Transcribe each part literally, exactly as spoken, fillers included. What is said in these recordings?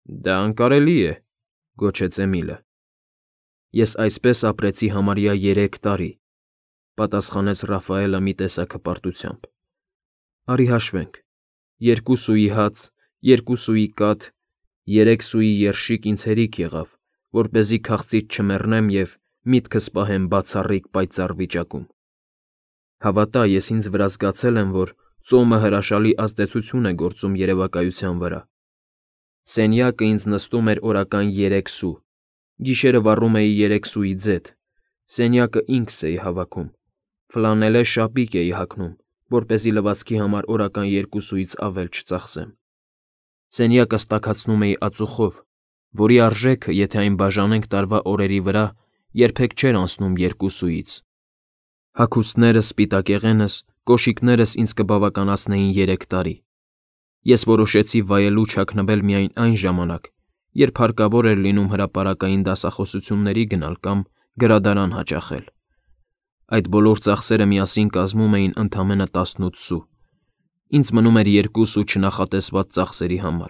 Դա անկարելի է, գոչեց Էմիլը։ Ես այսպես ապրեցի համարյա երեք տարի, պատասխանեց Ռաֆայելը մի տեսակ հպարտությամբ։ Արի հաշվենք. երկու սուի հաց, երկու սուի կաթ, երեք սուի երշիկ ինձ հերիք եղավ, որպեսզի քաղցից չմեռնեմ և միտքս պահեմ բացառիկ պայծառ վիճակում։ Հավատա, ես ինձ վրա զգացել եմ, որ ծոմը հրաշալի ազդեցություն է գործում երևակայության վրա։ Սենյակը ինձ նստում էր օրական երեք սու, գիշերը վառում էի երեք սուի ձեթ, սենյակը ինքս էի հավաքում, ֆլանելե շապիկ էի հագնում, որպեսզի լվացքի համար օրական երկու սուից ավել չծախսեմ։ Սենյակս տաքացնում էի ածուխով, որի արժեքը, եթե այն բաժանենք տարվա օրերի վրա, երբեք չէր անցնում երկու սուից։ Հագուստներս, սպիտակեղենս, կոշիկներս ինձ կբավականացնեին երեք տարի։ Ես որոշեցի վայելուչ հագնվել միայն այն ժամանակ, երբ հարկավոր էր լինում հրապարակային դասախոսությունների գնալ կամ գրադարան հաճախել։ Այդ բոլոր ծախսերը միասին կազմում էին ընդամենը տասնութ սու։ Ինձ մնում էր երկու սու չնախատեսված ծախսերի համար։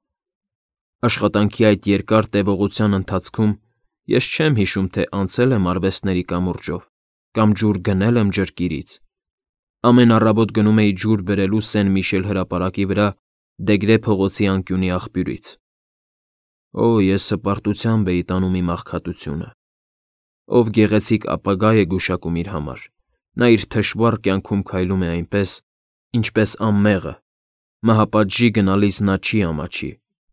Աշխատանքի այդ երկար տևողության ընթացքում ես չեմ հիշում, թե անցել եմ արվեստների կամուրջով կամ ջուր գնել եմ ջրկիրից։ Ամեն առավոտ գնում էի ջուր բերելու Սեն Միշել հրապարակի վրա Դեգրե փողոցի անկյունի աղբյուրից։ Օ, ես հպարտությամբ էի տանում իմ աղքատությունը։ Ով գեղեցիկ ապագա է գուշակում իր համար, նա իր թշվառ կյանքում քայլում է այնպես, ինչպես անմեղը, մահապատժի գնալիս նա չի ամաչի։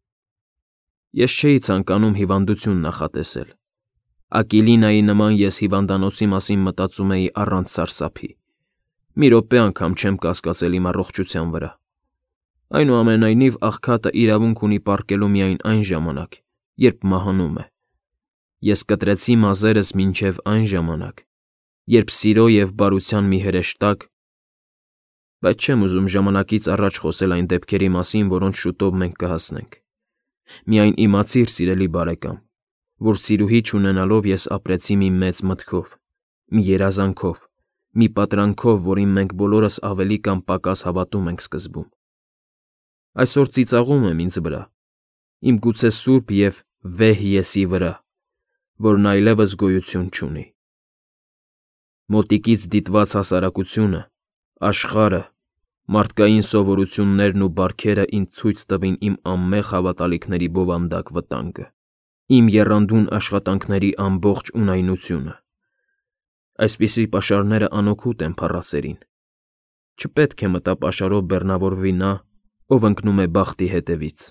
Ես չէի ցանկանում հիվանդություն նախատեսել։ Ակիլինայի նման ես հիվանդանոցի մասին մտածում էի առանց սարսափի։ Մի րոպե անգամ չեմ կասկածել իմ առողջության վրա։ Այնուամենայնիվ աղքատը իրավունք ունի պառկելու միայն այն ժամանակ, երբ մահանում է։ Ես կտրեցի մազերս մինչև այն ժամանակ, երբ սիրո և բարության մի հրեշտակ, բայց չեմ ուզում ժամանակից առաջ խոսել այն դեպքերի մասին, որոնց շուտով մենք կհասնենք։ Միայն իմացիր, սիրելի բարեկամ, որ սիրուհի չունենալով ես ապրեցի մի մեծ մտքով, մի երազանքով, մի պատրանքով, որին մենք բոլորս ավելի կամ պակաս հավատում ենք սկզբում։ Այսօր ծիծաղում եմ ինձ վրա, իմ գուցե սուրբ և վեհ եսի վրա, որն այլևս գոյություն չունի։ Մոտիկից դիտված հասարակությունը, աշխարհը, մարդկային սովորություններն ու բարքերը ինձ ցույց տվին իմ անմեղ հավատալիքների բովանդակ վտանգը, իմ եռանդուն աշխատանքների ամբողջ ունայնությունը։ Այսպիսի պաշարները անօգուտ են փառասերին։ Չպետք է մտապաշարով բեռնավորվի նա, ով ընկնում է բախտի հետևից։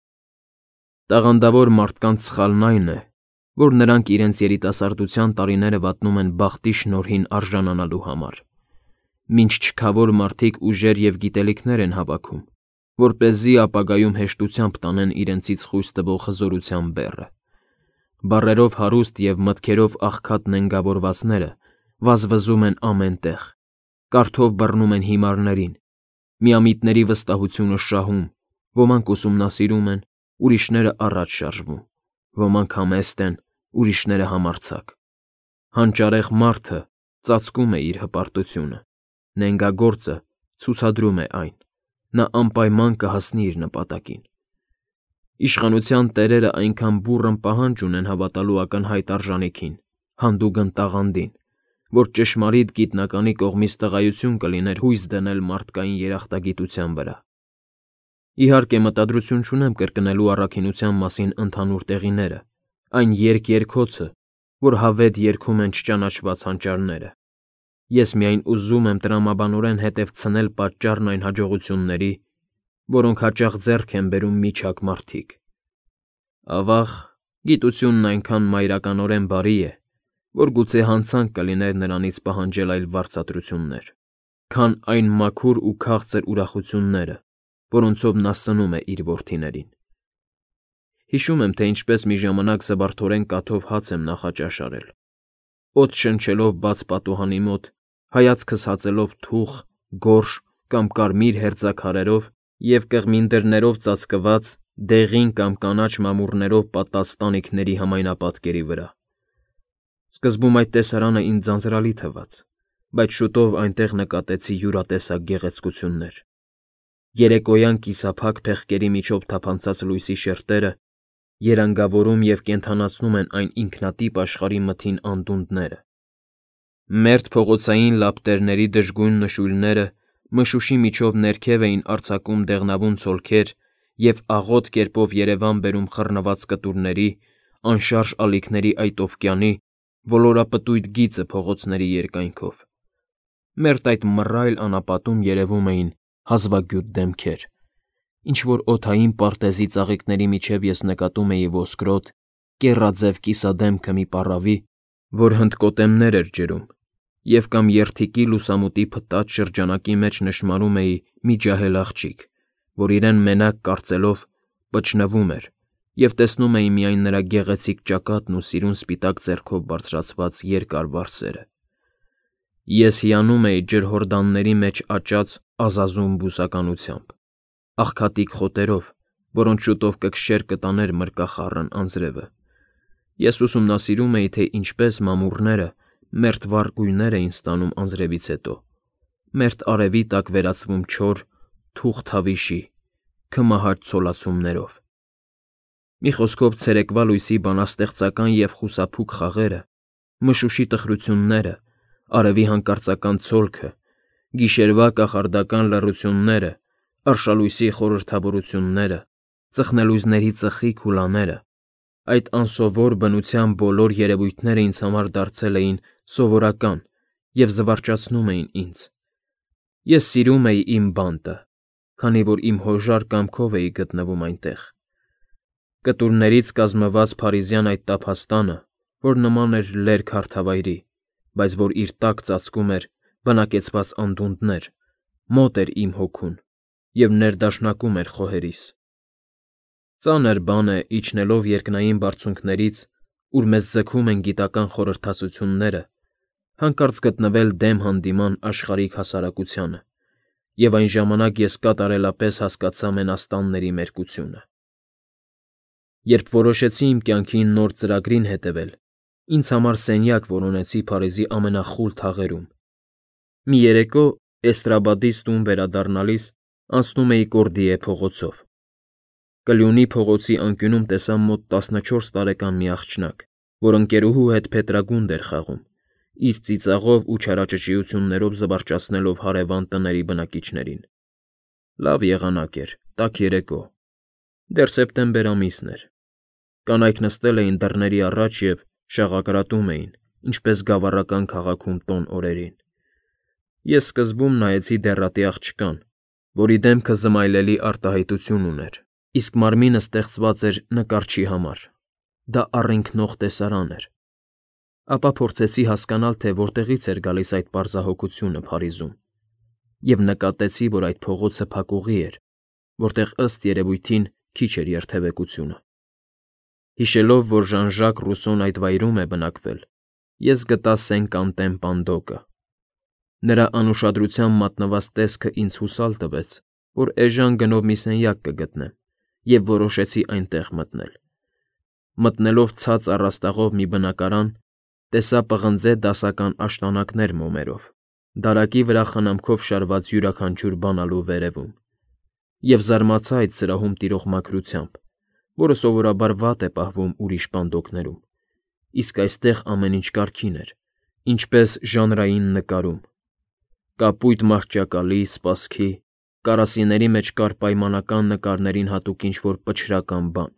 Տաղանդավոր մարդկանց սխալն այն է, որ նրանք իրենց երիտասարդության տարիները վատնում են բախտի շնորհին արժանանալու համար, մինչ չքավոր մարդիկ ուժեր և գիտելիքներ են հավաքում, որպեսզի ապագայում հեշտությամբ տանեն իրենցից խույս տվող հզորության բեռը։ Բառերով հարուստ և մտքերով աղքատ նենգավորվածները վազվզում են ամեն տեղ, կարդով բռնում են հիմարներին, միամիտների վստահությունը շահում, ոմանք ուսումնասիրում են, ուրիշները առաջ շարժվում, ոմանք համեստ են, ուրիշները համարձակ։ Հանճարեղ մարդը ծածկում է իր հպարտությունը, նենգագործը ցուցադրում է այն, նա անպայման կհասնի իր նպատակին։ Իշխանության տերերը այնքան բուռն պահանջ ունեն հավատալու ակնհայտ արժանիքին, հանդուգն տաղանդին, որ ճշմարիտ գիտնականի կողմից տղայություն կլիներ հույս դնել մարդկային երախտագիտության վրա։ Իհարկե, մտադրություն չունեմ կրկնելու առաքինության մասին ընդհանուր տեղիները, այն երկ-երգոցը, որ հավետ երգում են չճանաչված հանճարները։ Ես միայն ուզում եմ տրամաբանորեն հետևցնել պատճառն այն հաջողությունների, որոնք հաճախ ձեռք են բերում միջակ մարդիկ։ Ավաղ, գիտությունն այնքան մայրականորեն բարի է, որ գուցե հանցանք կլիներ նրանից պահանջել այլ վարձատրություններ, քան այն մաքուր ու քաղցր ուրախությունները, որոնցով նա սնում է իր որդիներին։ Հիշում եմ, թե ինչպես մի ժամանակ զվարթորեն կաթով հաց եմ նախաճաշարել, օդ շնչելով բաց պատուհանի մոտ, հայացքս հածելով թուխ, գորշ կամ կարմիր հերձաքարերով և կղմինդրներով ծածկված, դեղին կամ կանաչ մամուռներով պատված տանիքների համայնապատկերի վրա։ Սկզբում այդ տեսարանը ինձ ձանձրալի թվաց, բայց շուտով այնտեղ նկատեցի յուրատեսակ գեղեցկություններ։ Երեկոյան կիսափակ փեղկերի միջով թափանցած լույսի շերտերը երանգավորում և կենդանացնում են այն ինքնատիպ աշխարհի մթին անդունդները։ Մերթ փողոցային լապտերների դժգույն նշույլները մշուշի միջով ներքև էին արձակում դեղնավուն ցոլքեր և աղոտ կերպով երևան բերում խռնված կտուրների, անշարժ ալիքների այդ օվկիանի ոլորապտույտ գիծը փողոցների երկայնքով։ Մերթ այդ մռայլ անապատում երևում էին հազվագյուտ դեմքեր, ինչ-որ օդային պարտեզի ծաղիկների միջև ես նկատում էի ոսկրոտ, կեռաձև կիսադեմքը մի պառավի, որ հնդկոտեմներ էր ջրում, և կամ երդիկի լուսամուտի փտած շրջանակի մեջ նշմարում էի մի ջահել աղջիկ, որ իրեն մենակ կարծելով պչնվում էր, և տեսնում էի միայն նրա գեղեցիկ ճակատն ու սիրուն սպիտակ ձեռքով բարձրացված երկար վարսերը։ Ես հիանում էի ջրհորդանների մեջ աճած ազազում բուսականությամբ, աղքատիկ խոտերով, որոնց շուտով կքշեր կտաներ մրկախառն անձրևը։ Ես ուսումնասիրում էի, թե ինչպես մամուռները մերթ վառ գույներ էին ստանում անձրևից հետո, մերթ արևի տակ վերածվում չոր, թուղթ հավիշի, քմահաճ ցոլացումներով։ Մի խոսքով, ցերեկվա լույսի բանաստեղծական և խուսափուկ խաղերը, մշուշի տխրությունները, արևի հանկարծական ցոլքը, գիշերվա կախարդական լռությունները, արշալույսի խորհրդավորությունները, ծխնելույզների ծխիկ հուլաները, այդ անսովոր բնության բոլոր երևույթները ինձ համար դարձել էին սովորական և զվարճացնում էին ինձ։ Ես սիրում էի իմ բանտը, քանի որ իմ հոժար կամքով էի գտնվում այնտեղ։ Կտուրներից կազմված փարիզյան այդ տափաստանը, որ նման էր լերկ հարթավայրի, բայց որ իր տակ ծածկում էր բնակեցված անդունդներ, մոտ էր իմ հոգուն և ներդաշնակում էր խոհերիս։ Ծանր բան է իջնելով երկնային բարձունքներից, ուր մեզ ձգում են գիտական խորհրդածությունները, հանկարծ գտնվել դեմ հանդիման աշխարհիկ հասարակությանը, և այն ժամանակ ես կատարելապես հասկացա մենաստանների մերկությունը։ Երբ որոշեցի իմ կյանքի նոր ծրագրին հետևել, ինձ համար սենյակ որոնեցի Փարիզի ամենախուլ թաղերում։ Մի երեկո Էստրաբադից տուն վերադառնալիս անցնում էի Կորդիե փողոցով։ Կլյունի փողոցի անկյունում տեսա մոտ տասնչորս տարեկան մի աղջնակ, որ ընկերուհու հետ փետրագունդ էր խաղում, իր ծիծաղով ու չարաճճիություններով զվարճացնելով հարևան տների բնակիչներին։ Լավ եղանակ էր, տաք երեկո, դեռ սեպտեմբեր ամիսն էր։ Կանայք նստել էին դռների առաջ և շաղակրատում էին, ինչպես գավառական քաղաքում տոն օրերին։ Ես սկզբում նայեցի դեռատի աղջկան, որի դեմքը զմայլելի արտահայտություն ուներ, իսկ մարմինը ստեղծված էր նկարչի համար։ Դա առինքնող տեսարան էր։ Ապա փորձեցի հասկանալ, թե որտեղից էր գալիս այդ պարզահոգությունը Փարիզում, և նկատեցի, որ այդ փողոցը փակուղի էր, որտեղ ըստ երևույթին քիչ էր երթևեկությունը։ Հիշելով, որ Ժան-Ժակ Ռուսոն այդ վայրում է բնակվել, ես գտա Սեն֊Կանտեն պանդոկը։ Նրա անուշադրությամբ մատնված տեսքը ինձ հուսալ տվեց, որ էժան գնով մի սենյակ կգտնեմ, և որոշեցի այնտեղ մտնել։ Մտնելով ցած առաստաղով մի բնակարան, տեսա պղնձե դասական աշտանակներ մոմերով, դարակի վրա խնամքով շարված յուրաքանչյուր բանալու վերևում, և զարմացա այդ սրահում տիրող մաքրությամբ, որը սովորաբար վատ է պահվում ուրիշ պանդոկներում, իսկ այստեղ ամեն ինչ կարգին էր, ինչպես ժանրային նկարում. կապույտ մահճակալի, սպասքի, կարասիների մեջ կար պայմանական նկարներին հատուկ ինչ-որ պչրական բան։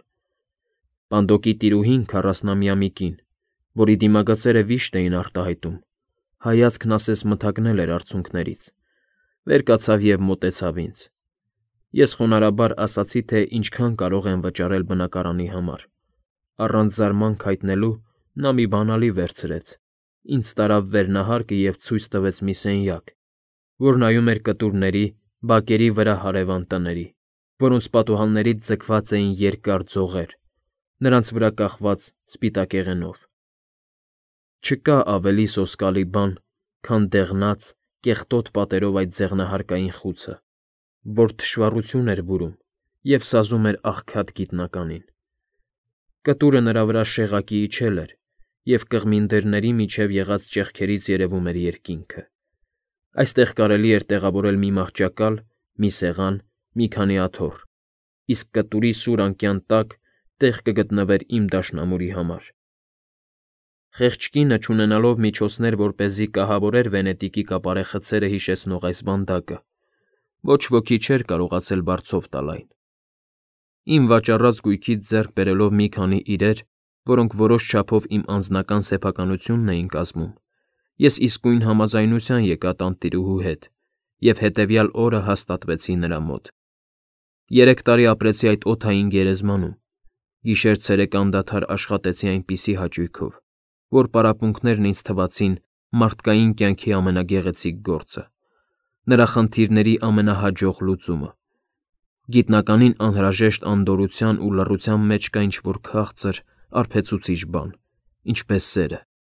Պանդոկի տիրուհին քառասնամյա մի կին, որի դիմագծերը վիշտ էին արտահայտում, հայացքն ասես մթագնել էր արցունքներից, վեր կացավ և մոտեցավ ինձ։ Ես խոնարհաբար ասացի, թե ինչքան կարող եմ վճարել բնակարանի համար։ Առանց զարմանք հայտնելու նա մի բանալի վերցրեց, ինձ տարավ վերնահարկը և ցույց տվեց մի սենյակ, որ նայում էր կտուրների, բակերի վրա հարևան տների, որոնց պատուհաններից ձգված էին երկար ձողեր, նրանց վրա կախված սպիտակեղենով։ Չկա ավելի սոսկալի բան, քան դեղնած, կեղտոտ պատերով այդ ձեղնահարկային խուցը, որ թշվառություն էր բուրում և սազում էր աղքատ գիտնականին։ Կտուրը նրա վրա շեղակի իջել էր, և կղմինդրների միջև եղած ճեղքերից երևում էր երկինքը։ Այստեղ կարելի էր տեղավորել մի մահճակալ, մի սեղան, մի քանի աթոռ, իսկ կտուրի սուր անկյան տակ տեղ կգտնվեր իմ դաշնամուրի համար։ Խեղճ կինը, չունենալով միջոցներ, որպեսզի կահավորեր Վենետիկի կապարե խցերը հիշեցնող այս վանդակը, ոչ ոքի չէր կարողացել բարձով տալ այն։ Իմ վաճառած գույքից ձեռք բերելով մի քանի իրեր, որոնք որոշ չափով իմ անձնական սեփականությունն էին կազմում, ես իսկույն համաձայնության եկա տանտիրուհու հետ և հետևյալ օրը հաստատվեցի նրա մոտ։ Երեք տարի ապրեցի այդ օդային գերեզմանում, գիշեր-ցերեկ անդադար աշխատեցի այնպիսի հաճույքով, որ պարապմունքներն ինձ թվացին մարդկային կյանքի ամենագեղեցիկ գործը, նրա խնդիրների ամենահաջող լուծումը։ Գիտնականին անհրաժեշտ անդորրության ու լռության մեջ կա ինչ-որ քաղցր, արբեցուցիչ բան, ինչպես սերը։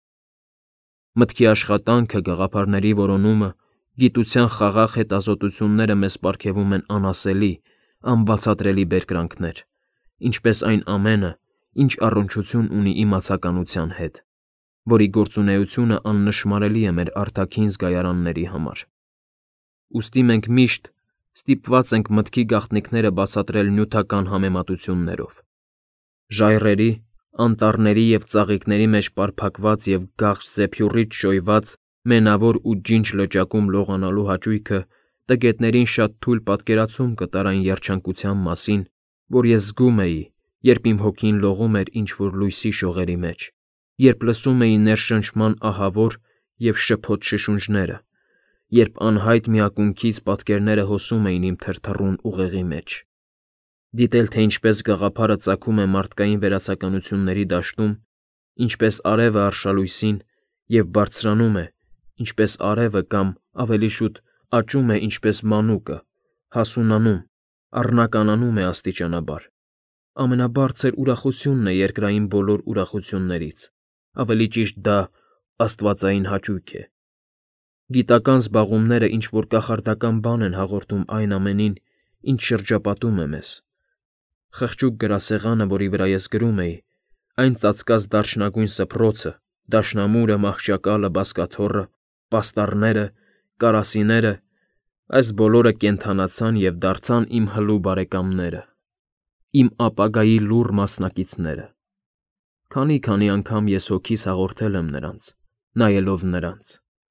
Մտքի աշխատանքը, գաղափարների որոնումը, գիտության խաղաղ հետազոտությունները մեզ պարգևում են անասելի, անբացատրելի բերկրանքներ, ինչպես այն ամենը, ինչ առնչություն ունի իմացականության հետ, որի գործունեությունը աննշմարելի է մեր արտաքին զգայարանների համար։ Ուստի մենք միշտ ստիպված ենք մտքի գաղտնիքները բացատրել նյութական համեմատություններով։ Ժայռերի, անտառների և ծաղիկների մեջ պարփակված և գաղձ զեփյուռից շոյված մենավոր ու ջինջ լճակում լողանալու հաճույքը տգետներին շատ թույլ պատկերացում կտար այն երջանկության մասին, որ ես զգում էի, երբ իմ հոգին լողում էր ինչ-որ լույսի շողերի մեջ, երբ լսում էի ներշնչման ահավոր և շփոթ շշունջները, երբ անհայտ մի ակունքից պատկերները հոսում էին իմ թրթռուն ուղեղի մեջ։ Դիտել, թե ինչպես գաղափարը ծագում է մարդկային վերացականությունների դաշտում, ինչպես արևը արշալույսին, և բարձրանում է, ինչպես արևը կամ, ավելի շուտ, աճում է, ինչպես մանուկը, հասունանում, առնականանում է աստիճանաբար։ Ամենաբարձր ուրախությունն է երկրային բոլոր ուրախություններից, ավելի ճիշտ դա աստվածային հաճույք է։ Գիտական զբաղումները ինչ-որ կախարդական բան են հաղորդում այն ամենին, ինչ շրջապատում է մեզ։ Խղճուկ գրասեղանը, որի վրա ես գրում էի, այն ծածկած դարչնագույն սփռոցը, դաշնամուրը, մահճակալը, բազկաթոռը, պաստառները, կարասիները, այս բոլորը կենդանացան և դարձան իմ հլու բարեկամները, իմ ապագայի լուռ մասնակիցները։ Քանի՜֊քանի՜ անգամ ես հոգիս հաղորդել եմ նրանց, նայելով նրանց։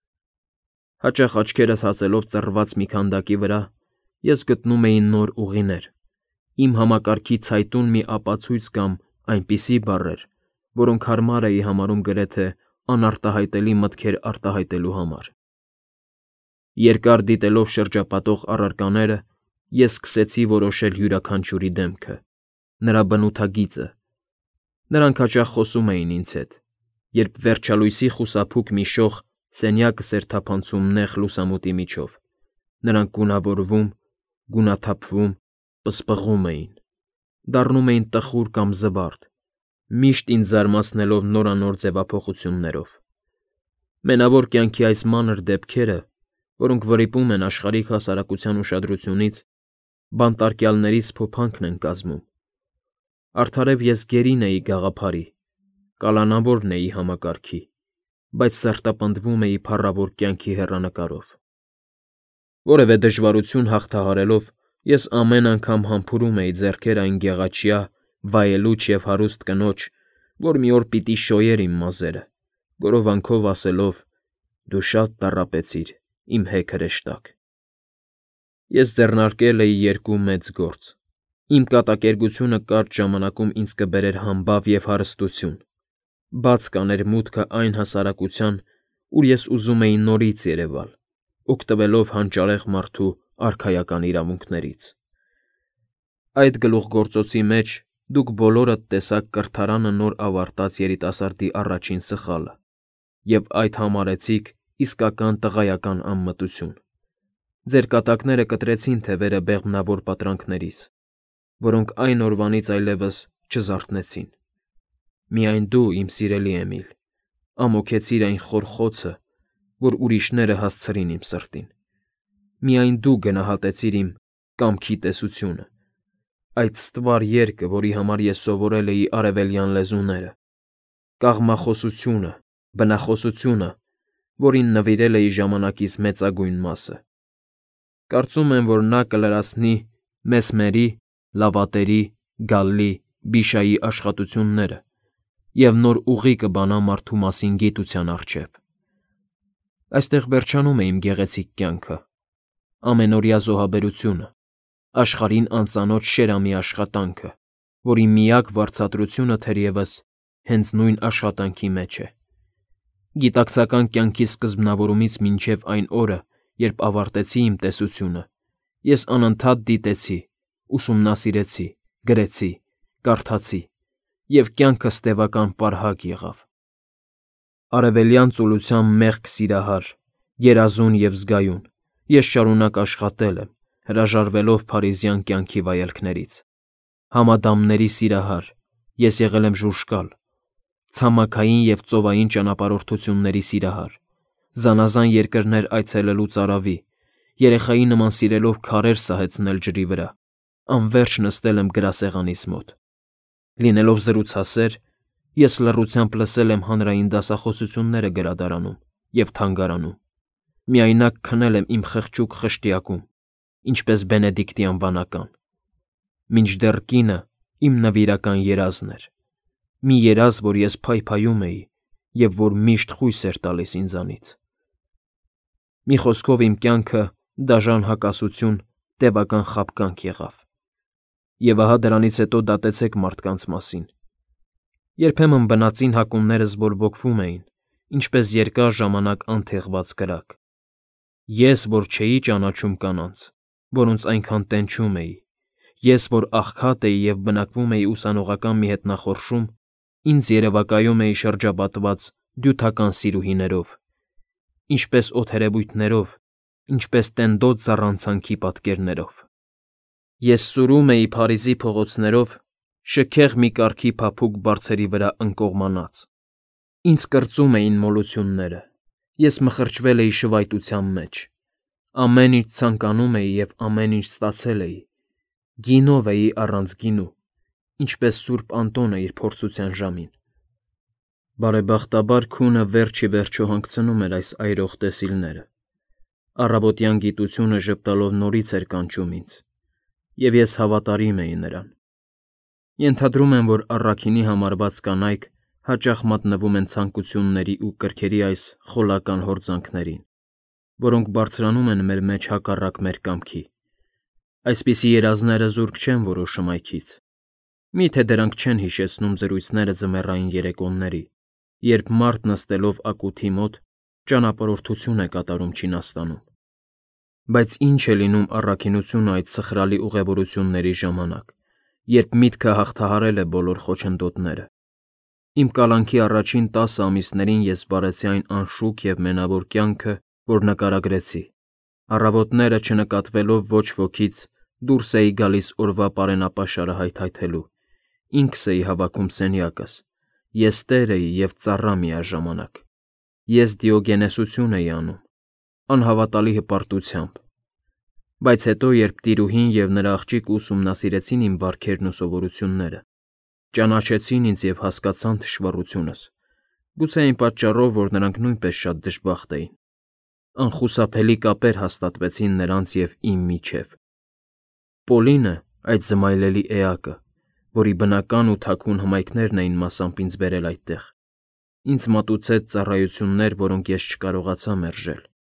Հաճախ աչքերս հացելով ծռված մի քանդակի վրա, ես գտնում էի նոր ուղիներ, իմ համակարգի ցայտուն մի ապացույց կամ այնպիսի բառեր, որոնք հարմար էի համարում գրեթե անարտահայտելի մտքեր արտահայտելու համար։ Երկար դիտելով շրջապատող առարկաները, ես սկսեցի որոշել յուրաքանչյուրի դեմքը, նրա բնութագիծը։ Նրանք հաճախ խոսում էին ինձ հետ, երբ վերջալույսի խուսափուկ մի շող սենյակս էր թափանցում նեղ լուսամուտի միջով, նրանք գունավորվում, գունաթափվում, պսպղում էին, դառնում էին տխուր կամ զվարթ, միշտ ինձ զարմացնելով նորանոր ձևափոխություններով։ Մենավոր կյանքի այս մանր դեպքերը, որոնք վրիպում են աշխարհիկ հասարակության ուշադրությունից, բանտարկյալներից փոփանքն են կազմում։ Արդարև ես գերին էի գաղափարի, կալանավորն էի համակարգի, բայց սրտապնդվում էի փառավոր կյանքի հեռանկարով։ Որևէ դժվարություն հաղթահարելով, ես ամեն անգամ համբուրում էի ձեռքեր այն գեղաճյա, վայելուչ և հարուստ կնոջ, որ մի օր պիտի շոյեր իմ մազերը, գորովանքով ասելով. «Դու շատ տառապեցիր, իմ հեգ հրեշտակ»։ Ես ձեռնարկել էի երկու մեծ գործ։ Իմ կատակերգությունը կարճ ժամանակում ինձ կբերեր համբավ և հարստություն, բաց կաներ մուտքը այն հասարակության, ուր ես ուզում էի նորից երևալ, օգտվելով հանճարեղ մարդու արքայական իրավունքներից։ Այդ գլուխգործոցի մեջ դուք բոլորդ տեսաք կրթարանը նոր ավարտած երիտասարդի առաջին սխալը և այդ համարեցիք իսկական տղայական անմտություն։ Ձեր կատակները կտրեցին թևերը բեղմնավոր պատրանքներից, որոնք այն օրվանից այլևս չզարթնեցին։ Միայն դու, իմ սիրելի Էմիլ, ամոքեցիր այն խոր խոցը, որ ուրիշները հասցրին իմ սրտին։ Միայն դու գնահատեցիր իմ «կամքի տեսությունը», այդ ստվար երգը, որի համար ես սովորել էի արևելյան լեզուները, կաղմախոսությունը, բնախոսությունը, որին նվիրել էի ժամանակիս մեծագույն մասը։ Կարծում եմ, որ նա կլրացնի Մեսմերի, Լավատերի, Գալլի, Բիշայի աշխատությունները և նոր ուղի կբանա մարդու մասին գիտության առջև։ Այստեղ վերջանում է իմ գեղեցիկ կյանքը, ամենօրյա զոհաբերությունը, աշխարհին անծանոթ շերամի աշխատանքը, որի միակ վարձատրությունը թերևս հենց նույն աշխատանքի մեջ է։ Գիտակցական կյանքի սկզբնավորումից մինչև այն օրը, երբ ավարտեցի իմ տեսությունը, ես անընդհատ դիտեցի, ուսումնասիրեցի, գրեցի, կարդացի, և կյանքս տևական պարհակ եղավ։ Արևելյան ծուլության մեղք սիրահար, երազուն և զգայուն, ես շարունակ աշխատել եմ, հրաժարվելով փարիզյան կյանքի վայելքներից։ Համադամների սիրահար, ես եղել եմ ժուժկալ, ցամաքային և ծովային ճանապարհորդությունների սիրահար, զանազան երկրներ այցելելուց արավի, երեխայի նման սիրելով քարեր սահեցնել ջրի վրա, անվերջ նստել եմ գրասեղանիս մոտ։ Լինելով զրուցասեր, ես լռությամբ լսել եմ հանրային դասախոսությունները գրադարանում և թանգարանում, միայնակ քնել եմ իմ խղճուկ խշտյակում, ինչպես բենեդիկտյան վանական, մինչդեռ կինը իմ նվիրական երազն էր, մի երազ, որ ես փայփայում էի և որ միշտ խույս էր տալիս ինձանից։ Մի խոսքով, իմ կյանքը դաժան հակասություն, տևական խաբկանք եղավ։ Եվ ահա դրանից հետո դատեցեք մարդկանց մասին։ Երբեմն բնածին հակումներս բորբոքվում էին, ինչպես երկար ժամանակ անթեղված կրակ։ Ես, որ չէի ճանաչում կանանց, որոնց այնքան տենչում էի, ես, որ աղքատ էի և բնակվում էի ուսանողական մի հետնախորշում, ինձ երևակայում էի շրջապատված դյութական սիրուհիներով, ինչպես օդերևույթներով, ինչպես տենդոտ զառանցանքի պատկերներով։ Ես սուրում էի Փարիզի փողոցներով, շքեղ մի կառքի փափուկ բարձերի վրա ընկողմանած։ Ինձ կրծում էին մոլությունները, ես մխրճվել էի շվայտության մեջ, ամեն ինչ ցանկանում էի և ամեն ինչ ստացել էի, գինով էի առանց գինու, ինչպես Սուրբ Անտոնը իր փորձության ժամին։ Բարեբախտաբար քունը վերջ ի վերջո հանգցնում էր այս այրող տեսիլները, առավոտյան գիտությունը ժպտալով նորից էր կանչում ինձ, և ես հավատարիմ էի նրան։ Ենթադրում եմ, որ առաքինի համարված կանայք հաճախ մատնվում են ցանկությունների ու կրքերի այս խոլական հորձանքներին, որոնք բարձրանում են մեր մեջ հակառակ մեր կամքի։ Այսպիսի երազները զուրկ չեն որոշ հմայքից։ Մի՞թե դրանք չեն հիշեցնում զրույցները ձմեռային երեկոների, երբ մարդ նստելով ակութի մոտ ճանապարհորդություն է կատարում Չինաստանում։ Բայց ինչ է լինում առաքինությունը այդ սխրալի ուղևորությունների ժամանակ, երբ միտքը հաղթահարել է բոլոր խոչընդոտները։ Իմ կալանքի առաջին տասը ամիսներին ես վարեցի այն անշուք և մենավոր կյանքը, որ նկարագրեցի։ Առավոտները, չնկատվելով ոչ ոքից, դուրս էի գալիս օրվա պարենապաշարը հայթայթելու, ինքս էի հավաքում սենյակս, ես տեր էի և ծառա միաժամանակ, ես դիոգենեսություն էի անում, անհավատալի հպարտությամբ։ Բայց հետո, երբ տիրուհին և նրա աղջիկը ուսումնասիրեցին իմ բարքերն ու սովորությունները, ճանաչեցին ինձ և հասկացան թշվառությունս, գուցե այն պատճառով, որ նրանք նույնպես շատ դժբախտ էին, անխուսափելի կապեր հաստատվեցին նրանց և իմ միջև։ Պոլինը, այդ զմայլելի էակը, որի բնական ու թաքուն հմայքներն էին մասամբ ինձ բերել այդտեղ, ինձ մատուցեց ծառայություններ, որոնք ես չկարողացա մերժել։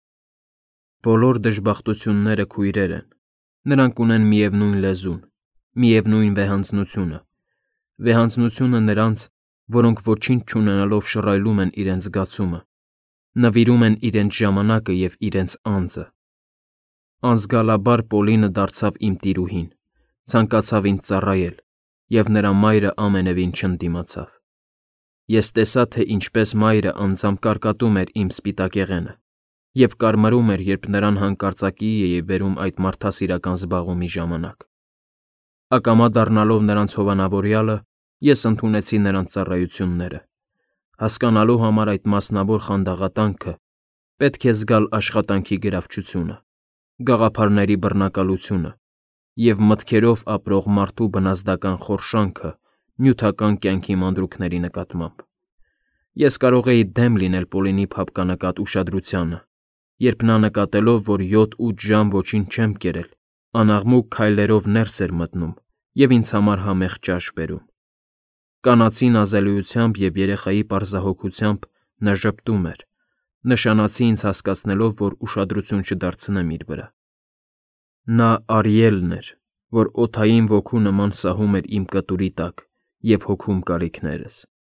Բոլոր դժբախտությունները քույրեր են, նրանք ունեն միևնույն լեզուն, միևնույն վեհանձնությունը, վեհանձնությունը նրանց, որոնք ոչինչ չունենալով շռայլում են իրենց զգացումը, նվիրում են իրենց ժամանակը և իրենց անձը։ Անզգալաբար Պոլինը դարձավ իմ տիրուհին, ցանկացավ ինձ ծառայել, և նրա մայրը ամենևին չընդդիմացավ։ Ես տեսա, թե ինչպես մայրը անձամբ կարկատում էր իմ սպիտակեղենը և կարմրում էր, երբ նրան հանկարծակիի էի բերում այդ մարդասիրական զբաղումի ժամանակ։ Ակամա դառնալով նրանց հովանավորյալը, ես ընդունեցի նրանց ծառայությունները։ Հասկանալու համար այդ մասնավոր խանդաղատանքը պետք է զգալ աշխատանքի գրավչությունը, գաղափարների բռնակալությունը և մտքերով ապրող մարդու բնազդական խորշանքը նյութական կյանքի մանրուքների նկատմամբ։ Ես կարող էի դեմ լինել Պոլինի փափկանակատ ուշադրությանը, երբ նա նկատելով, որ յոթ֊ութ ժամ ոչինչ չեմ կերել, անաղմուկ քայլերով ներս էր մտնում և ինձ համար համեղ ճաշ բերում։ Կանացի նազելիությամբ և երեխայի պարզահոգությամբ նա ժպտում էր, նշանացի ինձ հասկացնելով, որ ուշադրություն չդարձնեմ իր վրա։ Նա Արիելն էր, որ օդային ոգու նման սահում էր իմ կտուրի տակ և հոգում կարիքներս։